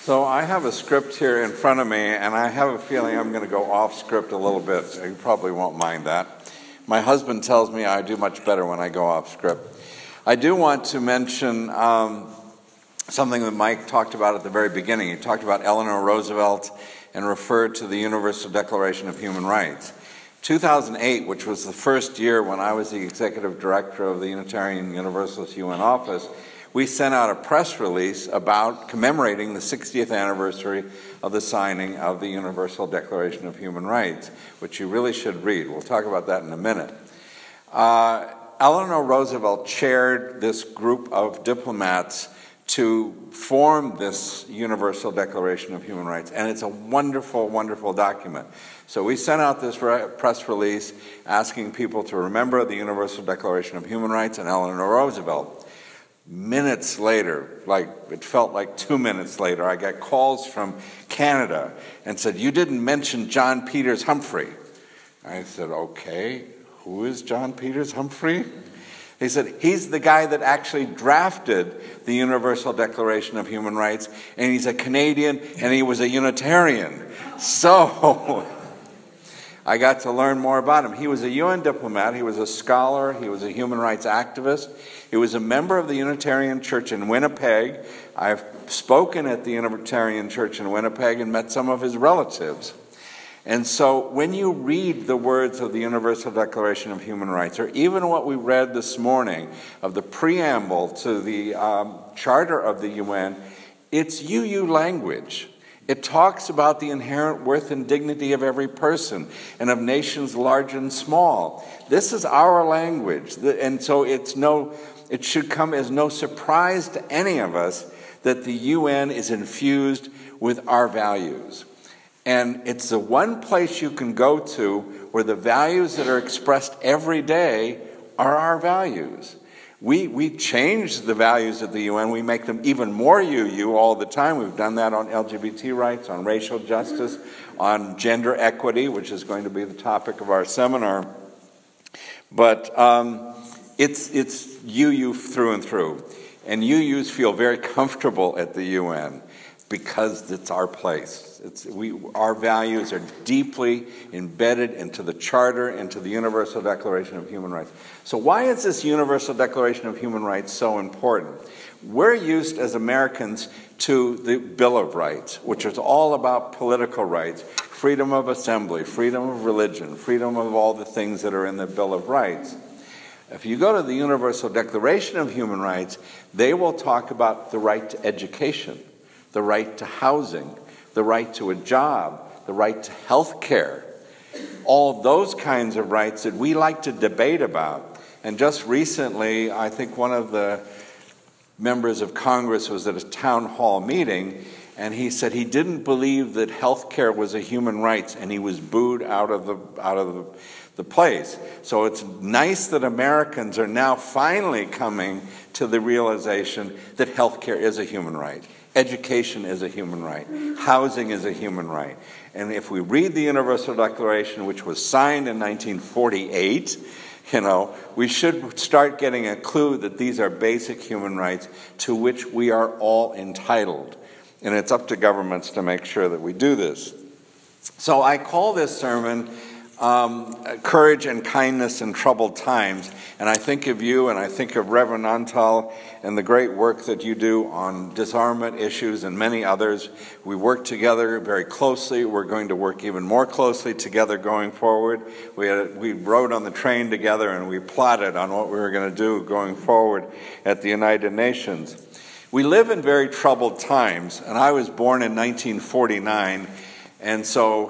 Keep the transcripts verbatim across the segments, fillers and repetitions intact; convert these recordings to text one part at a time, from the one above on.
So I have a script here in front of me, and I have a feeling I'm going to go off script a little bit. You probably won't mind that. My husband tells me I do much better when I go off script. I do want to mention um, something that Mike talked about at the very beginning. He talked about Eleanor Roosevelt and referred to the Universal Declaration of Human Rights. two thousand eight, which was the first year when I was the executive director of the Unitarian Universalist U N office, we sent out a press release about commemorating the sixtieth anniversary of the signing of the Universal Declaration of Human Rights, which you really should read. We'll talk about that in a minute. Uh, Eleanor Roosevelt chaired this group of diplomats to form this Universal Declaration of Human Rights, and it's a wonderful, wonderful document. So we sent out this re- press release asking people to remember the Universal Declaration of Human Rights and Eleanor Roosevelt. Minutes later, like it felt like two minutes later, I got calls from Canada and said, "You didn't mention John Peters Humphrey." I said, "Okay, who is John Peters Humphrey?" He said, "He's the guy that actually drafted the Universal Declaration of Human Rights, and he's a Canadian, and he was a Unitarian." So I got to learn more about him. He was a U N diplomat, he was a scholar, he was a human rights activist, he was a member of the Unitarian Church in Winnipeg. I've spoken at the Unitarian Church in Winnipeg and met some of his relatives. And so when you read the words of the Universal Declaration of Human Rights, or even what we read this morning of the preamble to the um, Charter of the U N, it's U U language. It talks about the inherent worth and dignity of every person and of nations large and small. This is our language, and so it's no, it should come as no surprise to any of us that the U N is infused with our values. And it's the one place you can go to where the values that are expressed every day are our values. We we change the values of the U N. We make them even more U U all the time. We've done that on L G B T rights, on racial justice, on gender equity, which is going to be the topic of our seminar. But um, it's it's U U through and through. And U Us feel very comfortable at the U N because it's our place. It's, we, our values are deeply embedded into the Charter, into the Universal Declaration of Human Rights. So why is this Universal Declaration of Human Rights so important? We're used as Americans to the Bill of Rights, which is all about political rights, freedom of assembly, freedom of religion, freedom of all the things that are in the Bill of Rights. If you go to the Universal Declaration of Human Rights, they will talk about the right to education, the right to housing, the right to a job, the right to health care, all those kinds of rights that we like to debate about. And just recently, I think one of the members of Congress was at a town hall meeting, and he said he didn't believe that health care was a human right, and he was booed out of the out of the, the place. So it's nice that Americans are now finally coming to the realization that health care is a human right. Education is a human right. Housing is a human right. And if we read the Universal Declaration, which was signed in nineteen forty-eight, you know, we should start getting a clue that these are basic human rights to which we are all entitled. And it's up to governments to make sure that we do this. So I call this sermon Um, Courage and Kindness in Troubled Times. And I think of you, and I think of Reverend Antal and the great work that you do on disarmament issues and many others. We work together very closely. We're going to work even more closely together going forward. We had, we rode on the train together, and we plotted on what we were going to do going forward at the United Nations. We live in very troubled times, and I was born in nineteen forty-nine. And so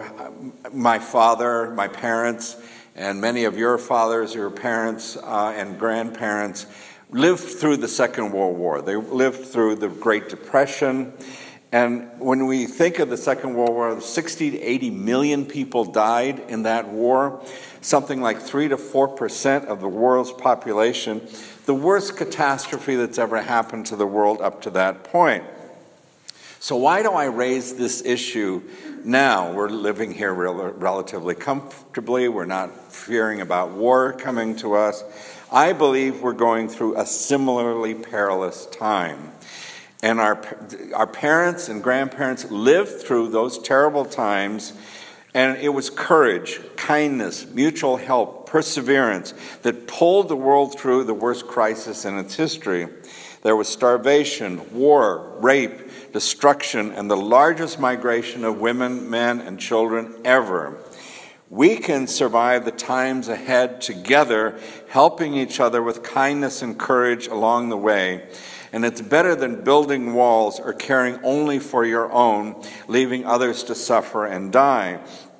my father, my parents, and many of your fathers, your parents, uh, and grandparents lived through the Second World War. They lived through the Great Depression. And when we think of the Second World War, sixty to eighty million people died in that war, something like three to four percent of the world's population, the worst catastrophe that's ever happened to the world up to that point. So why do I raise this issue now? We're living here rel- relatively comfortably. We're not fearing about war coming to us. I believe we're going through a similarly perilous time. And our, our parents and grandparents lived through those terrible times, and it was courage, kindness, mutual help, perseverance that pulled the world through the worst crisis in its history. There was starvation, war, rape, destruction, and the largest migration of women, men, and children ever. We can survive the times ahead together, helping each other with kindness and courage along the way. And it's better than building walls or caring only for your own, leaving others to suffer and die.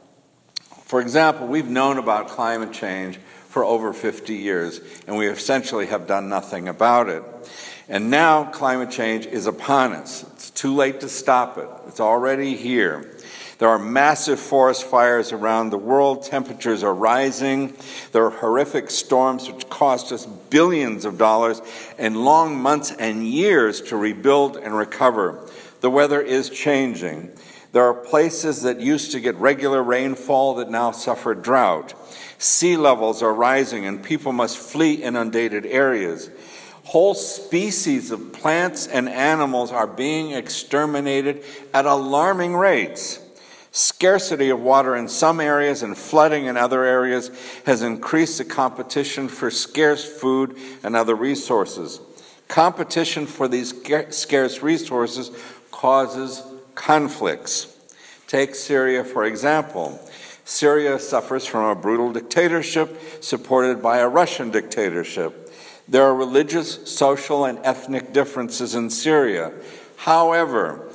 For example, we've known about climate change for over fifty years, and we essentially have done nothing about it. And now climate change is upon us. It's too late to stop it. It's already here. There are massive forest fires around the world. Temperatures are rising. There are horrific storms which cost us billions of dollars and long months and years to rebuild and recover. The weather is changing. There are places that used to get regular rainfall that now suffer drought. Sea levels are rising and people must flee inundated areas. Whole species of plants and animals are being exterminated at alarming rates. Scarcity of water in some areas and flooding in other areas has increased the competition for scarce food and other resources. Competition for these scarce resources causes conflicts. Take Syria, for example. Syria suffers from a brutal dictatorship supported by a Russian dictatorship. There are religious, social, and ethnic differences in Syria. However,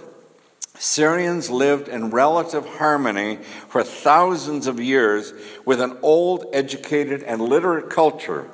Syrians lived in relative harmony for thousands of years with an old, educated, and literate culture.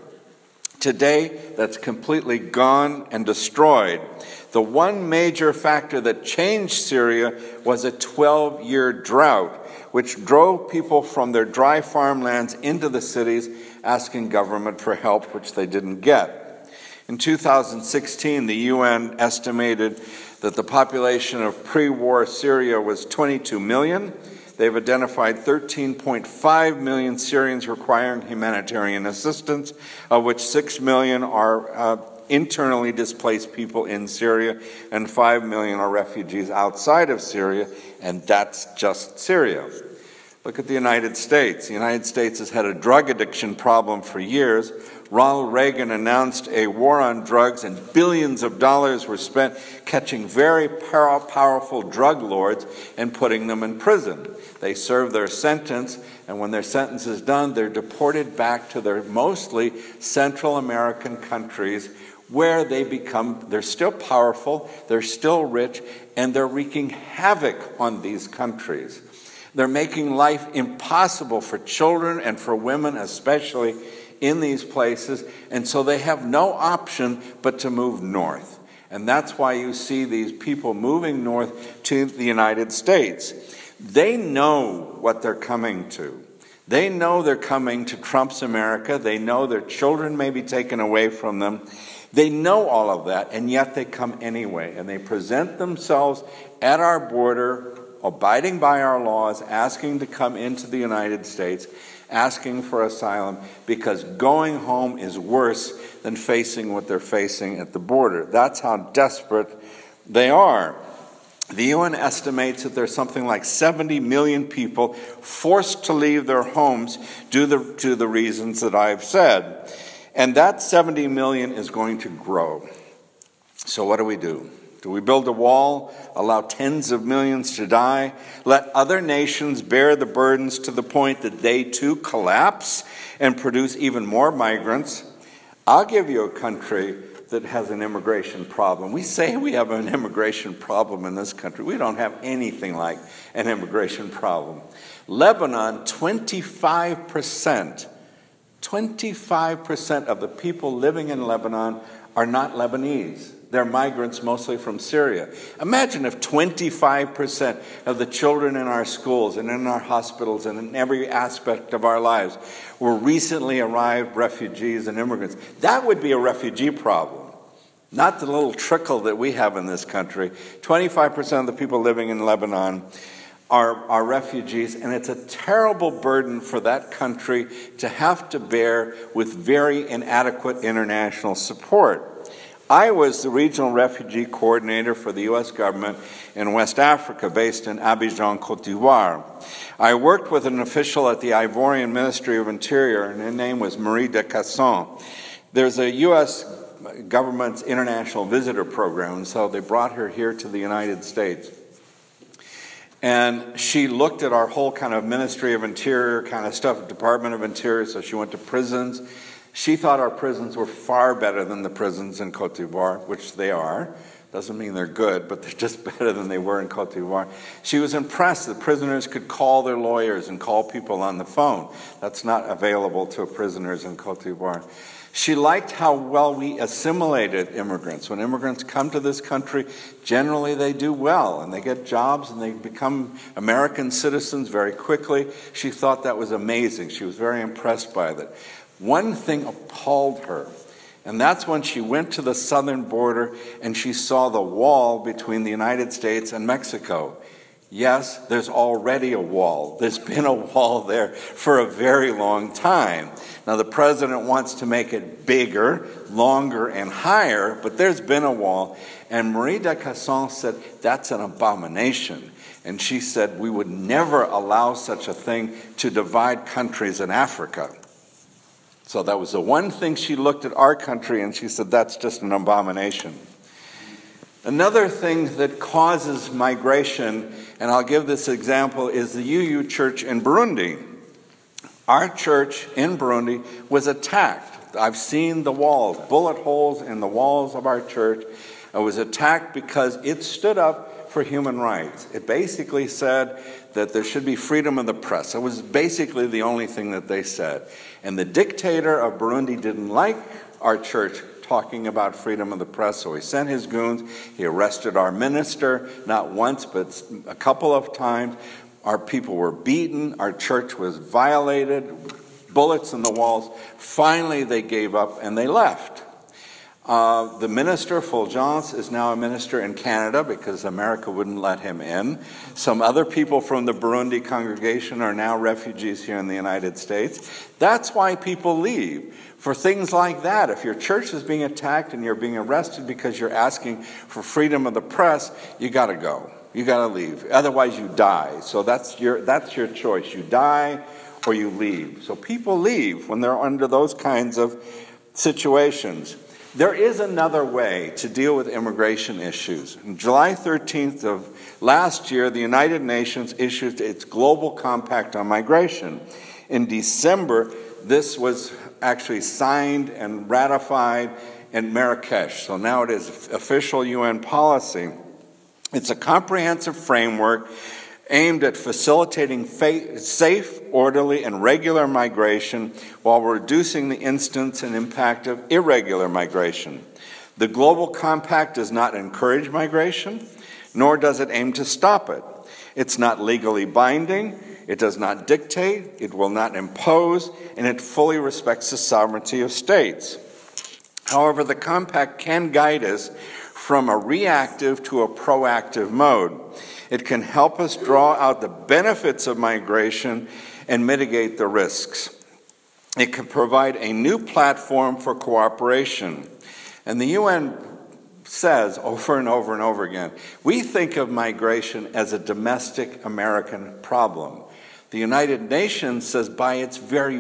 Today, that's completely gone and destroyed. The one major factor that changed Syria was a twelve-year drought, which drove people from their dry farmlands into the cities, asking government for help, which they didn't get. In two thousand sixteen, the U N estimated that the population of pre-war Syria was twenty-two million. They've identified thirteen point five million Syrians requiring humanitarian assistance, of which six million are uh, internally displaced people in Syria, and five million are refugees outside of Syria, and that's just Syria. Look at the United States. The United States has had a drug addiction problem for years. Ronald Reagan announced a war on drugs, and billions of dollars were spent catching very powerful drug lords and putting them in prison. They serve their sentence, and when their sentence is done, they're deported back to their mostly Central American countries, where they become, they're still powerful, they're still rich, and they're wreaking havoc on these countries. They're making life impossible for children and for women especially in these places, and so they have no option but to move north. And that's why you see these people moving north to the United States. They know what they're coming to. They know they're coming to Trump's America. They know their children may be taken away from them. They know all of that, and yet they come anyway, and they present themselves at our border, abiding by our laws, asking to come into the United States, asking for asylum, because going home is worse than facing what they're facing at the border. That's how desperate they are. The U N estimates that there's something like seventy million people forced to leave their homes due to the, to the reasons that I've said. And that seventy million is going to grow. So what do we do? Do we build a wall, allow tens of millions to die, let other nations bear the burdens to the point that they too collapse and produce even more migrants? I'll give you a country that has an immigration problem. We say we have an immigration problem in this country. We don't have anything like an immigration problem. Lebanon, twenty-five percent, twenty-five percent of the people living in Lebanon are not Lebanese. They're migrants mostly from Syria. Imagine if twenty-five percent of the children in our schools and in our hospitals and in every aspect of our lives were recently arrived refugees and immigrants. That would be a refugee problem, not the little trickle that we have in this country. twenty-five percent of the people living in Lebanon are, are refugees, and it's a terrible burden for that country to have to bear with very inadequate international support. I was the regional refugee coordinator for the U S government in West Africa, based in Abidjan, Côte d'Ivoire. I worked with an official at the Ivorian Ministry of Interior, and her name was Marie de Casson. There's a U S government's international visitor program, so they brought her here to the United States. And she looked at our whole kind of Ministry of Interior kind of stuff, Department of Interior, so she went to prisons. She thought our prisons were far better than the prisons in Côte d'Ivoire, which they are. Doesn't mean they're good, but they're just better than they were in Côte d'Ivoire. She was impressed that prisoners could call their lawyers and call people on the phone. That's not available to prisoners in Côte d'Ivoire. She liked how well we assimilated immigrants. When immigrants come to this country, generally they do well, and they get jobs, and they become American citizens very quickly. She thought that was amazing. She was very impressed by that. One thing appalled her, and that's when she went to the southern border and she saw the wall between the United States and Mexico. Yes, there's already a wall. There's been a wall there for a very long time. Now, the president wants to make it bigger, longer, and higher, but there's been a wall. And Marie de Casson said, that's an abomination. And she said, we would never allow such a thing to divide countries in Africa. So that was the one thing she looked at our country and she said, that's just an abomination. Another thing that causes migration, and I'll give this example, is the U U Church in Burundi. Our church in Burundi was attacked. I've seen the walls, bullet holes in the walls of our church. It was attacked because it stood up for human rights. It basically said that there should be freedom of the press. It was basically the only thing that they said. And the dictator of Burundi didn't like our church talking about freedom of the press, so he sent his goons. He arrested our minister, not once, but a couple of times. Our people were beaten. Our church was violated. Bullets in the walls. Finally, they gave up and they left. Uh, the minister, Fulgence, is now a minister in Canada because America wouldn't let him in. Some other people from the Burundi congregation are now refugees here in the United States. That's why people leave. For things like that, if your church is being attacked and you're being arrested because you're asking for freedom of the press, you got to go. You got to leave. Otherwise, you die. So that's your that's your choice. You die or you leave. So people leave when they're under those kinds of situations. There is another way to deal with immigration issues. On July thirteenth of last year, the United Nations issued its Global Compact on Migration. In December, this was actually signed and ratified in Marrakesh. So now it is official U N policy. It's a comprehensive framework aimed at facilitating fa- safe, orderly, and regular migration while reducing the instance and impact of irregular migration. The Global Compact does not encourage migration, nor does it aim to stop it. It's not legally binding, it does not dictate, it will not impose, and it fully respects the sovereignty of states. However, the Compact can guide us from a reactive to a proactive mode. It can help us draw out the benefits of migration and mitigate the risks. It can provide a new platform for cooperation. And the U N says over and over and over again, we think of migration as a domestic American problem. The United Nations says by its very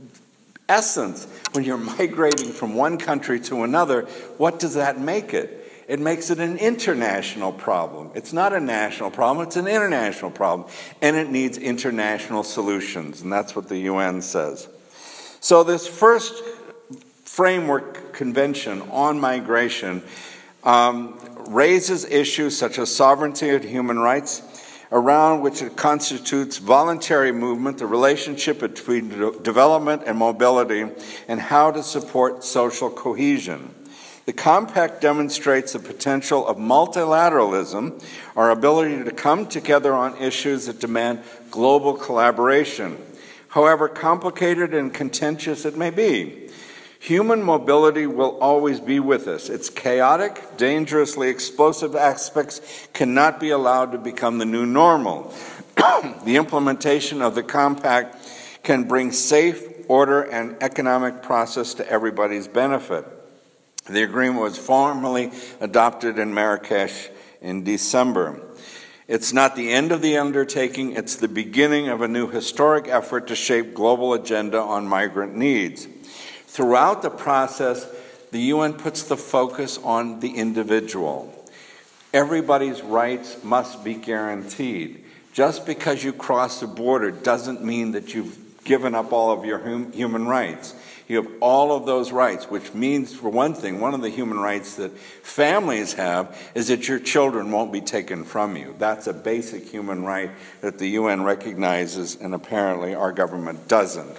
essence, when you're migrating from one country to another, what does that make it? It makes it an international problem. It's not a national problem, it's an international problem. And it needs international solutions, and that's what the U N says. So this first framework convention on migration um, raises issues such as sovereignty and human rights, around which it constitutes voluntary movement, the relationship between de- development and mobility, and how to support social cohesion. The Compact demonstrates the potential of multilateralism, our ability to come together on issues that demand global collaboration, however complicated and contentious it may be. Human mobility will always be with us. Its chaotic, dangerously explosive aspects cannot be allowed to become the new normal. The implementation of the Compact can bring safe, order, and economic process to everybody's benefit. The agreement was formally adopted in Marrakesh in December. It's not the end of the undertaking, it's the beginning of a new historic effort to shape global agenda on migrant needs. Throughout the process, the U N puts the focus on the individual. Everybody's rights must be guaranteed. Just because you cross the border doesn't mean that you've given up all of your hum- human rights. You have all of those rights, which means, for one thing, one of the human rights that families have is that your children won't be taken from you. That's a basic human right that the U N recognizes, and apparently our government doesn't.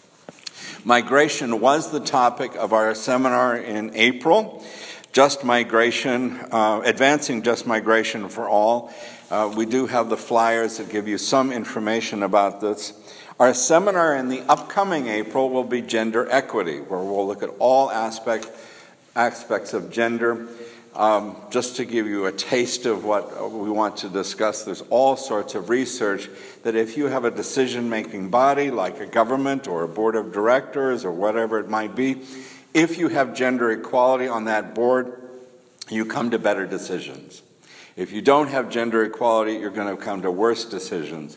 Migration was the topic of our seminar in April. Just migration, uh, advancing just migration for all. Uh, we do have the flyers that give you some information about this. Our seminar in the upcoming April will be gender equity, where we'll look at all aspect, aspects of gender. Um, just to give you a taste of what we want to discuss, there's all sorts of research that if you have a decision-making body like a government or a board of directors or whatever it might be, if you have gender equality on that board, you come to better decisions. If you don't have gender equality, you're going to come to worse decisions.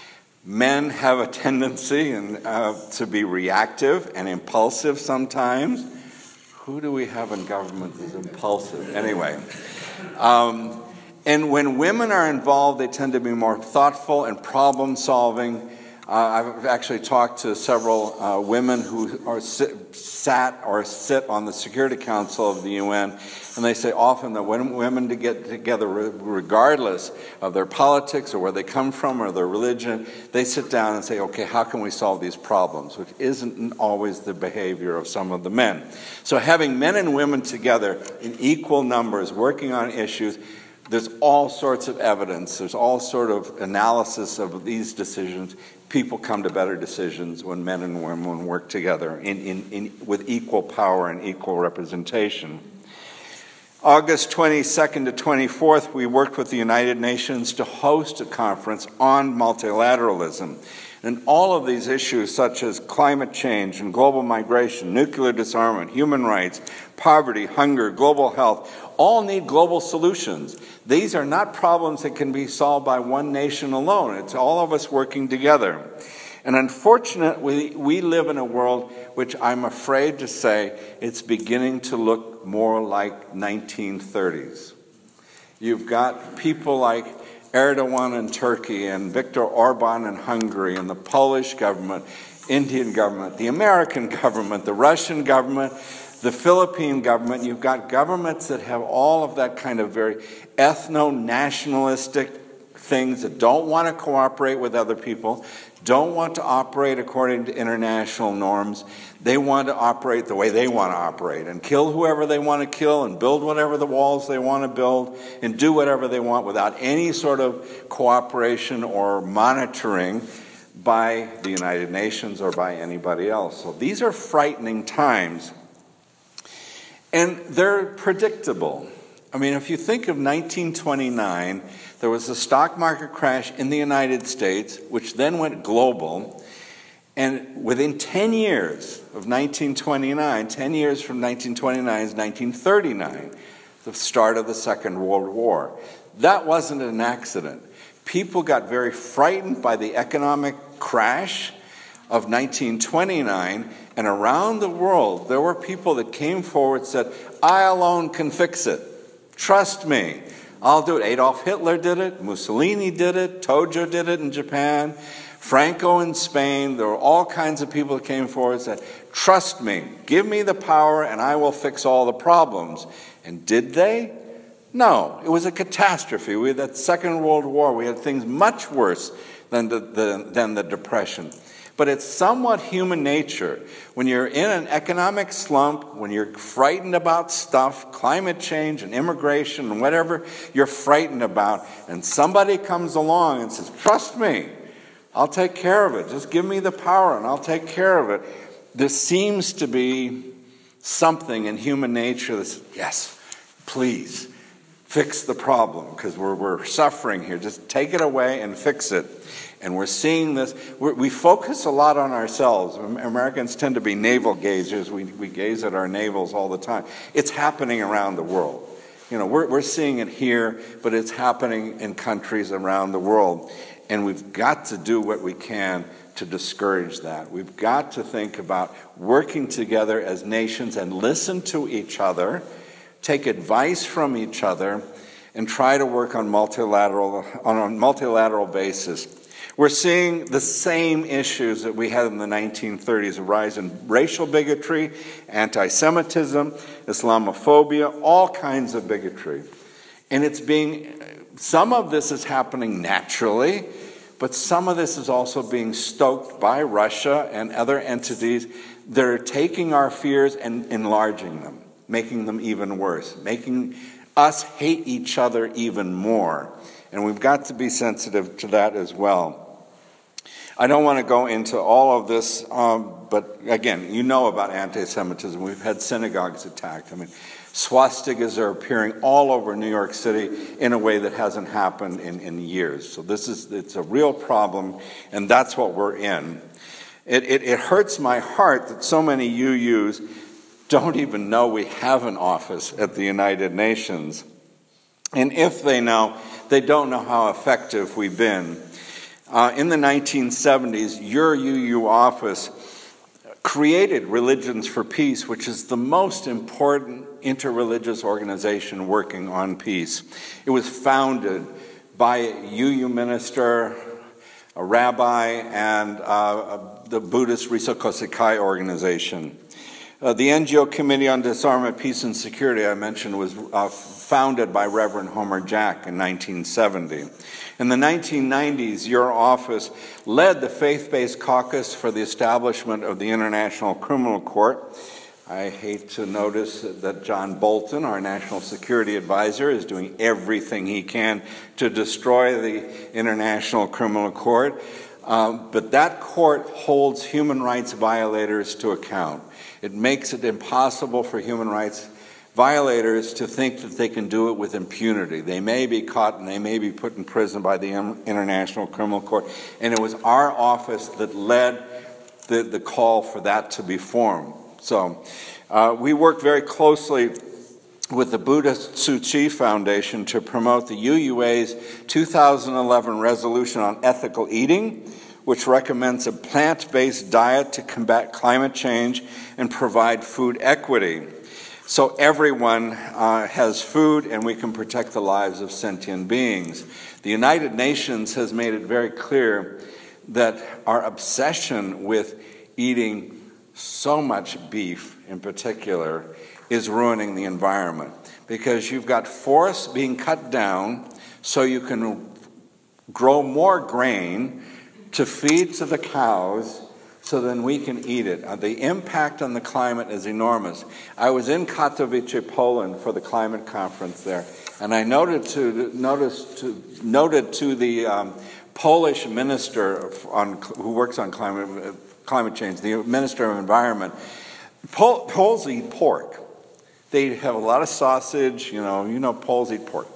Men have a tendency and, uh, to be reactive and impulsive sometimes. Who do we have in government that's impulsive? Anyway. Um, and when women are involved, they tend to be more thoughtful and problem-solving. Uh, I've actually talked to several uh, women who are sit, sat or sit on the Security Council of the U N, and they say often that when women to get together, regardless of their politics or where they come from or their religion, they sit down and say, okay, how can we solve these problems, which isn't always the behavior of some of the men. So having men and women together in equal numbers working on issues, there's all sorts of evidence, there's all sort of analysis of these decisions. People come to better decisions when men and women work together in, in, in, with equal power and equal representation. August twenty-second to twenty-fourth, we worked with the United Nations to host a conference on multilateralism. And all of these issues, such as climate change and global migration, nuclear disarmament, human rights, poverty, hunger, global health, all need global solutions. These are not problems that can be solved by one nation alone. It's all of us working together. And unfortunately, we live in a world which I'm afraid to say it's beginning to look more like nineteen thirties. You've got people like Erdogan in Turkey and Viktor Orban in Hungary and the Polish government, Indian government, the American government, the Russian government, the Philippine government. You've got governments that have all of that kind of very ethno-nationalistic things that don't want to cooperate with other people, don't want to operate according to international norms. They want to operate the way they want to operate and kill whoever they want to kill and build whatever the walls they want to build and do whatever they want without any sort of cooperation or monitoring by the United Nations or by anybody else. So these are frightening times. And they're predictable. I mean, if you think of nineteen twenty-nine, there was a stock market crash in the United States, which then went global. And within ten years of nineteen twenty-nine, ten years from nineteen twenty-nine is nineteen thirty-nine, the start of the Second World War. That wasn't an accident. People got very frightened by the economic crash of nineteen twenty-nine, and around the world, there were people that came forward and said, I alone can fix it. Trust me. I'll do it. Adolf Hitler did it. Mussolini did it. Tojo did it in Japan. Franco in Spain. There were all kinds of people that came forward and said, trust me. Give me the power and I will fix all the problems. And did they? No. It was a catastrophe. We had that Second World War. We had things much worse than the, the, than the Depression. But it's somewhat human nature. When you're in an economic slump, when you're frightened about stuff, climate change and immigration and whatever you're frightened about, and somebody comes along and says, trust me, I'll take care of it. Just give me the power and I'll take care of it. There seems to be something in human nature that says, yes, please, fix the problem, because we're, we're suffering here. Just take it away and fix it. And we're seeing this. We're, we focus a lot on ourselves. Americans tend to be navel gazers. We, we gaze at our navels all the time. It's happening around the world. You know, we're, we're seeing it here, but it's happening in countries around the world. And we've got to do what we can to discourage that. We've got to think about working together as nations and listen to each other, take advice from each other, and try to work on multilateral on a multilateral basis. We're seeing the same issues that we had in the nineteen thirties, a rise in racial bigotry, anti-Semitism, Islamophobia, all kinds of bigotry. And it's being, some of this is happening naturally, but some of this is also being stoked by Russia and other entities that are taking our fears and enlarging them, making them even worse, making us hate each other even more. And we've got to be sensitive to that as well. I don't want to go into all of this, um, but again, you know about anti-Semitism. We've had synagogues attacked. I mean, swastikas are appearing all over New York City in a way that hasn't happened in, in years. So this is, it's a real problem, and that's what we're in. It, it, it hurts my heart that so many U Us don't even know we have an office at the United Nations. And if they know, they don't know how effective we've been. Uh, in the nineteen seventies, your U U office created Religions for Peace, which is the most important interreligious organization working on peace. It was founded by a U U minister, a rabbi, and uh, the Buddhist Riso Kosekai organization. Uh, the N G O Committee on Disarmament, Peace, and Security, I mentioned, was uh, founded by Reverend Homer Jack in nineteen seventy. In the nineteen nineties, your office led the Faith-Based Caucus for the establishment of the International Criminal Court. I hate to notice that John Bolton, our National Security Advisor, is doing everything he can to destroy the International Criminal Court. Um, but that court holds human rights violators to account. It makes it impossible for human rights violators to think that they can do it with impunity. They may be caught and they may be put in prison by the International Criminal Court. And it was our office that led the, the call for that to be formed. So uh, we worked very closely with the Buddhist Tzu Chi Foundation to promote the U U A's two thousand eleven resolution on ethical eating, which recommends a plant-based diet to combat climate change and provide food equity. So everyone uh, has food and we can protect the lives of sentient beings. The United Nations has made it very clear that our obsession with eating so much beef in particular is ruining the environment, because you've got forests being cut down so you can grow more grain to feed to the cows so then we can eat it. Uh, the impact on the climate is enormous. I was in Katowice, Poland for the climate conference there, and I noted to, noticed to, noted to the um, Polish minister on, who works on climate, uh, climate change, the Minister of Environment, Pol- Poles eat pork. They have a lot of sausage, you know, you know Poles eat pork.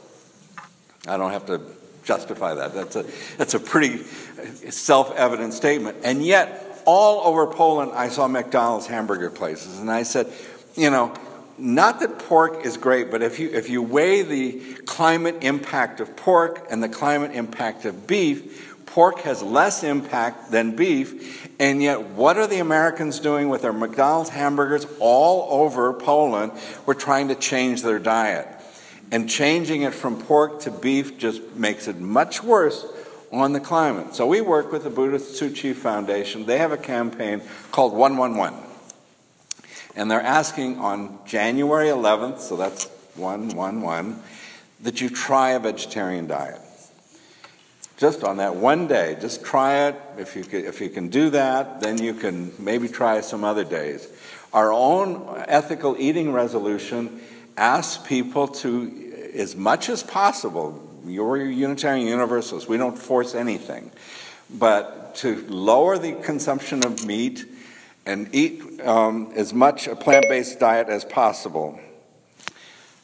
I don't have to justify that. That's a, that's a pretty self-evident statement. And yet, all over Poland, I saw McDonald's hamburger places. And I said, you know, not that pork is great, but if you if you weigh the climate impact of pork and the climate impact of beef, pork has less impact than beef. And yet, what are the Americans doing with their McDonald's hamburgers all over Poland? We're trying to change their diet. And changing it from pork to beef just makes it much worse on the climate. So we work with the Buddhist Tzu Chi Foundation. They have a campaign called one one one. And they're asking on January eleventh, so that's one one one, that you try a vegetarian diet. Just on that one day, just try it. If you can, if you can do that, then you can maybe try some other days. Our own ethical eating resolution asks people to, as much as possible, you're Unitarian Universalists, we don't force anything, but to lower the consumption of meat and eat um, as much a plant-based diet as possible.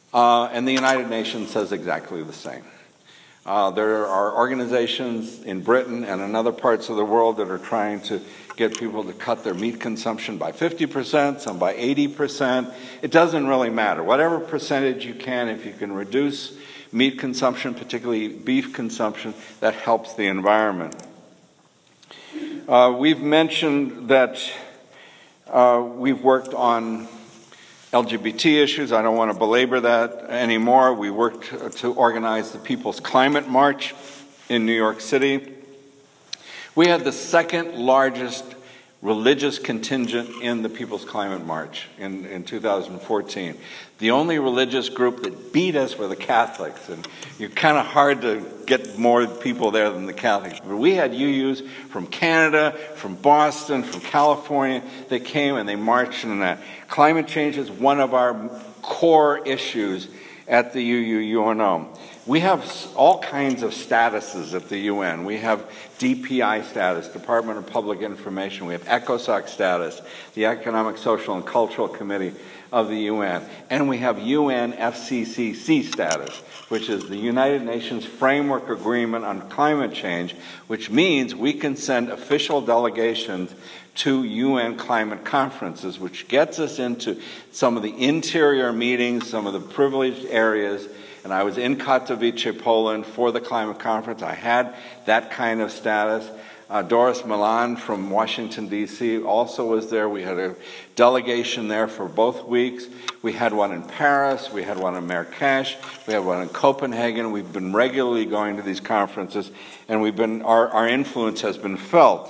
Uh, and the United Nations says exactly the same. Uh, there are organizations in Britain and in other parts of the world that are trying to get people to cut their meat consumption by fifty percent, some by eighty percent. It doesn't really matter. Whatever percentage you can, if you can reduce meat consumption, particularly beef consumption, that helps the environment. Uh, we've mentioned that uh, we've worked on L G B T issues. I don't want to belabor that anymore. We worked to organize the People's Climate March in New York City. We had the second largest religious contingent in the People's Climate March in, in two thousand fourteen. The only religious group that beat us were the Catholics, and you're kind of hard to get more people there than the Catholics. But we had U Us from Canada, from Boston, from California. They came and they marched in that. Climate change is one of our core issues at the U U N O. We have all kinds of statuses at the U N. We have D P I status, Department of Public Information. We have ECOSOC status, the Economic, Social, and Cultural Committee of the U N. And we have U N F C C C status, which is the United Nations Framework Agreement on Climate Change, which means we can send official delegations to U N climate conferences, which gets us into some of the interior meetings, some of the privileged areas. And I was in Katowice, Poland for the climate conference. I had that kind of status. Uh, Doris Milan from Washington, D C also was there. We had a delegation there for both weeks. We had one in Paris. We had one in Marrakesh. We had one in Copenhagen. We've been regularly going to these conferences, and we've been our, our influence has been felt.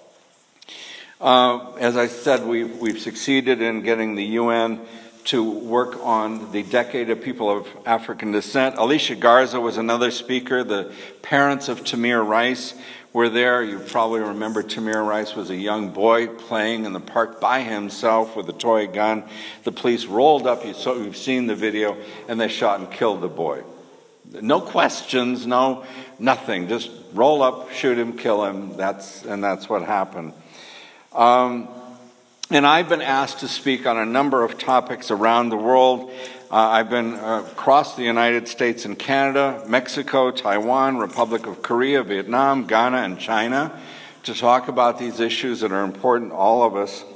Uh, as I said, we've, we've succeeded in getting the U N to work on the Decade of People of African Descent. Alicia Garza was another speaker. The parents of Tamir Rice were there. You probably remember Tamir Rice was a young boy playing in the park by himself with a toy gun. The police rolled up, you saw, you've seen the video, and they shot and killed the boy. No questions, no nothing. Just roll up, shoot him, kill him. That's and that's what happened. Um, And I've been asked to speak on a number of topics around the world. Uh, I've been uh, across the United States and Canada, Mexico, Taiwan, Republic of Korea, Vietnam, Ghana, and China to talk about these issues that are important to all of us.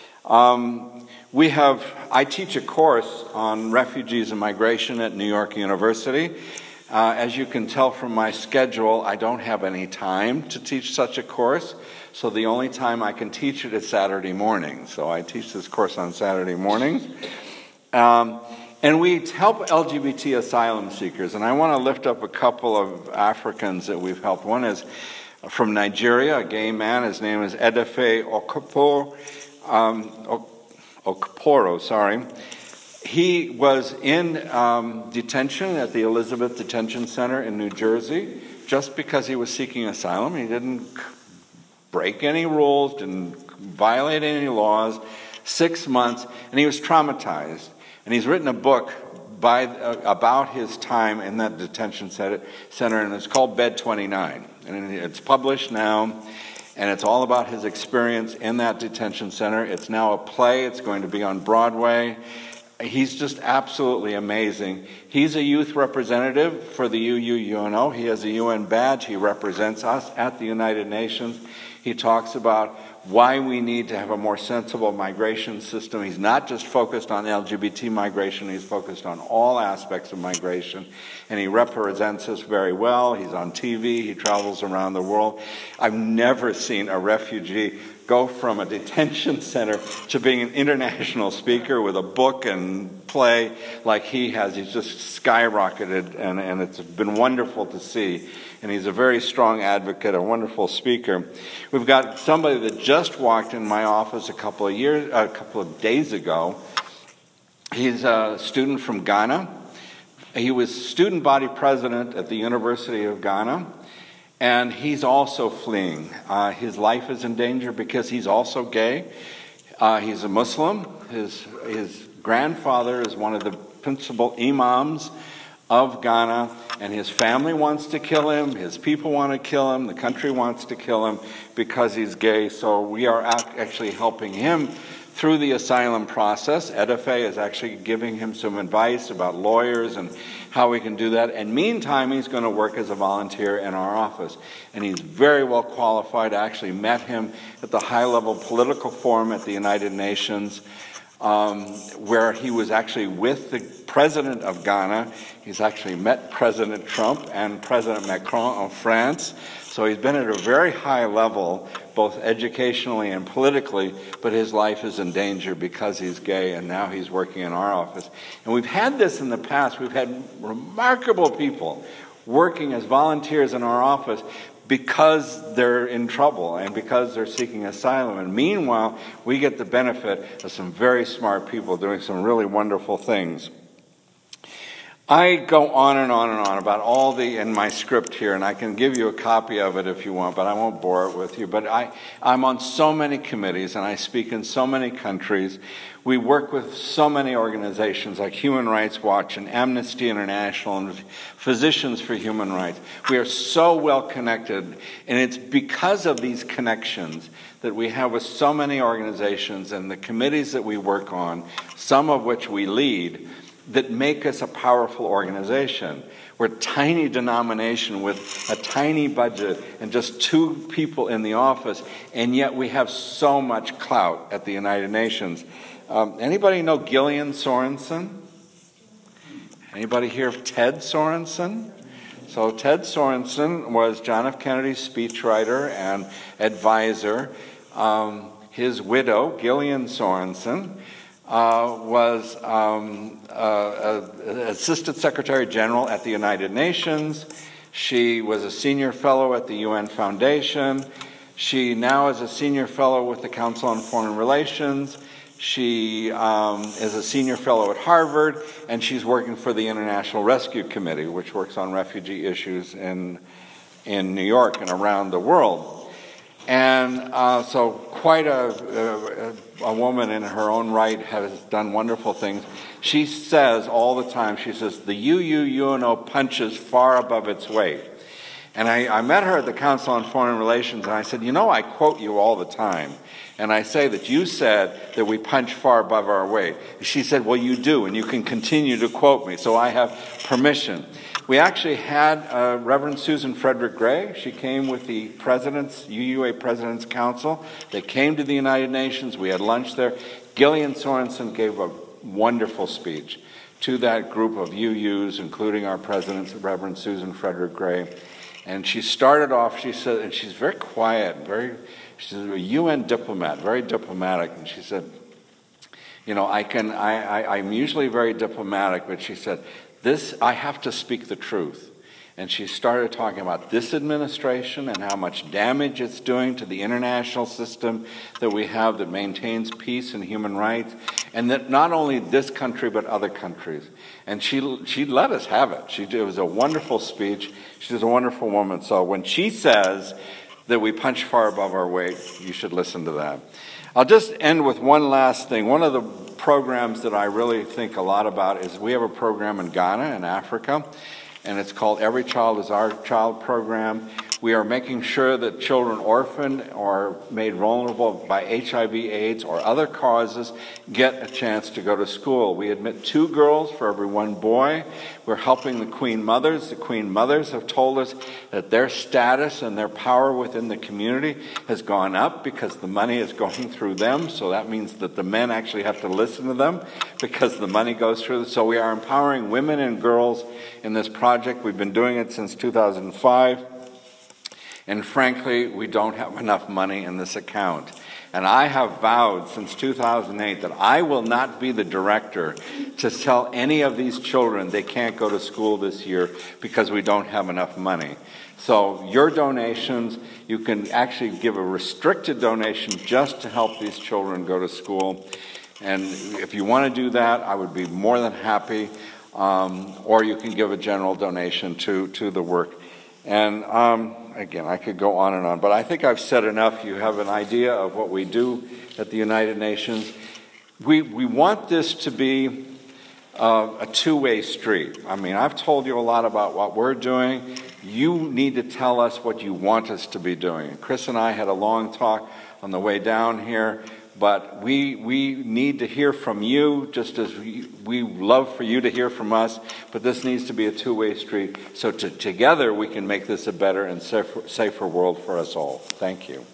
Um, we have, I teach a course on refugees and migration at New York University. Uh, as you can tell from my schedule, I don't have any time to teach such a course. So the only time I can teach it is Saturday morning. So I teach this course on Saturday mornings. Um, and we help L G B T asylum seekers. And I want to lift up a couple of Africans that we've helped. One is from Nigeria, a gay man. His name is Edefe Okporo, um, Okporo, sorry. He was in um, detention at the Elizabeth Detention Center in New Jersey just because he was seeking asylum. He didn't break any rules, didn't violate any laws, six months, and he was traumatized. And he's written a book by, uh, about his time in that detention center, and it's called Bed twenty-nine. And it's published now, and it's all about his experience in that detention center. It's now a play. It's going to be on Broadway. He's just absolutely amazing. He's a youth representative for the U U N O. He has a U N badge. He represents us at the United Nations. He talks about why we need to have a more sensible migration system. He's not just focused on L G B T migration. He's focused on all aspects of migration. And he represents us very well. He's on T V. He travels around the world. I've never seen a refugee go from a detention center to being an international speaker with a book and play like he has. He's just skyrocketed, and, and it's been wonderful to see. And he's a very strong advocate, a wonderful speaker. We've got somebody that just walked in my office a couple of years, a couple of days ago. He's a student from Ghana. He was student body president at the University of Ghana. And he's also fleeing. Uh, his life is in danger because he's also gay. Uh, he's a Muslim. His, his grandfather is one of the principal imams of Ghana, and his family wants to kill him. His people want to kill him. The country wants to kill him because he's gay. So we are actually helping him through the asylum process. Edife is actually giving him some advice about lawyers and how we can do that. And meantime, he's going to work as a volunteer in our office. And he's very well qualified. I actually met him at the high-level political forum at the United Nations, um, where he was actually with the president of Ghana. He's actually met President Trump and President Macron of France. So he's been at a very high level, both educationally and politically, but his life is in danger because he's gay, and now he's working in our office. And we've had this in the past. We've had remarkable people working as volunteers in our office because they're in trouble and because they're seeking asylum. And meanwhile, we get the benefit of some very smart people doing some really wonderful things. I go on and on and on about all the, in my script here, and I can give you a copy of it if you want, but I won't bore it with you. But I, I'm on so many committees, and I speak in so many countries. We work with so many organizations like Human Rights Watch and Amnesty International and Physicians for Human Rights. We are so well connected, and it's because of these connections that we have with so many organizations and the committees that we work on, some of which we lead, that make us a powerful organization. We're a tiny denomination with a tiny budget and just two people in the office, and yet we have so much clout at the United Nations. Um, anybody know Gillian Sorensen? Anybody hear of Ted Sorensen? So Ted Sorensen was John F. Kennedy's speechwriter and advisor. Um, his widow, Gillian Sorensen, Uh, was um, uh, uh, Assistant Secretary General at the United Nations. She was a senior fellow at the U N Foundation. She now is a senior fellow with the Council on Foreign Relations. She um, is a senior fellow at Harvard, and she's working for the International Rescue Committee, which works on refugee issues in, in New York and around the world. And uh, so quite a, a, a woman in her own right has done wonderful things. She says all the time, she says, the U U U N O punches far above its weight. And I, I met her at the Council on Foreign Relations, and I said, you know, I quote you all the time. And I say that you said that we punch far above our weight. She said, well, you do, and you can continue to quote me, so I have permission. We actually had uh, Reverend Susan Frederick Gray. She came with the President's, U U A President's Council. They came to the United Nations. We had lunch there. Gillian Sorensen gave a wonderful speech to that group of U Us, including our President, Reverend Susan Frederick Gray. And she started off, she said, and she's very quiet, very, she's a U N diplomat, very diplomatic. And she said, you know, I can, I, I, I'm usually very diplomatic, but she said, This, I have to speak the truth. And she started talking about this administration and how much damage it's doing to the international system that we have that maintains peace and human rights, and that not only this country but other countries. And she she let us have it. She, it was a wonderful speech. She's a wonderful woman. So when she says that we punch far above our weight, you should listen to that. I'll just end with one last thing. One of the programs that I really think a lot about is we have a program in Ghana in Africa, and it's called Every Child is Our Child program. We are making sure that children orphaned or made vulnerable by H I V AIDS or other causes get a chance to go to school. We admit two girls for every one boy. We're helping the Queen Mothers. The Queen Mothers have told us that their status and their power within the community has gone up because the money is going through them. So that means that the men actually have to listen to them because the money goes through. So we are empowering women and girls in this project. We've been doing it since two thousand five. And frankly, we don't have enough money in this account. And I have vowed since two thousand eight that I will not be the director to tell any of these children they can't go to school this year because we don't have enough money. So your donations, you can actually give a restricted donation just to help these children go to school. And if you want to do that, I would be more than happy. Um, or you can give a general donation to, to the work. And um, again, I could go on and on, but I think I've said enough. You have an idea of what we do at the United Nations. We we want this to be uh, a two-way street. I mean, I've told you a lot about what we're doing. You need to tell us what you want us to be doing. Chris and I had a long talk on the way down here. but we we need to hear from you, just as we, we love for you to hear from us, but this needs to be a two-way street, so to, together we can make this a better and safer, safer world for us all. Thank you.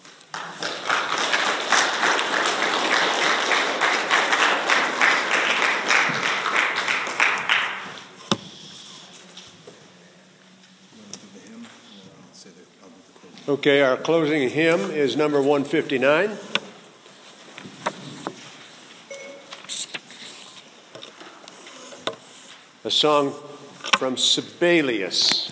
Okay, our closing hymn is number one fifty-nine. A song from Sibelius.